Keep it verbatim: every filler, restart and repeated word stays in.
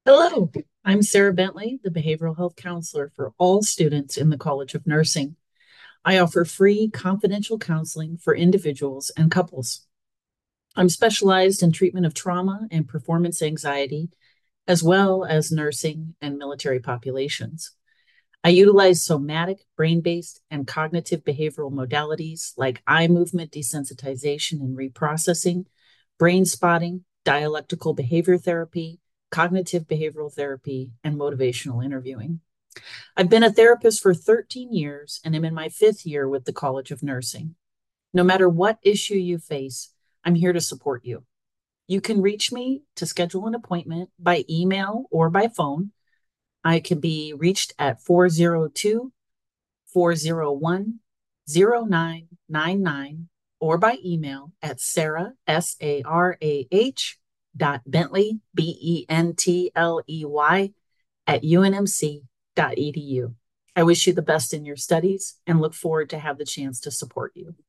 Hello, I'm Sarah Bentley, the behavioral health counselor for all students in the College of Nursing. I offer free confidential counseling for individuals and couples. I'm specialized in treatment of trauma and performance anxiety, as well as nursing and military populations. I utilize somatic, brain based, and cognitive behavioral modalities like eye movement desensitization and reprocessing, brain spotting, dialectical behavior therapy, cognitive behavioral therapy, and motivational interviewing. I've been a therapist for thirteen years and am in my fifth year with the College of Nursing. No matter what issue you face, I'm here to support you. You can reach me to schedule an appointment by email or by phone. I can be reached at four oh two, four oh one, oh nine nine nine or by email at Sarah, S A R A H dot Bentley, B E N T L E Y, at U N M C dot E D U. I wish you the best in your studies and look forward to have the chance to support you.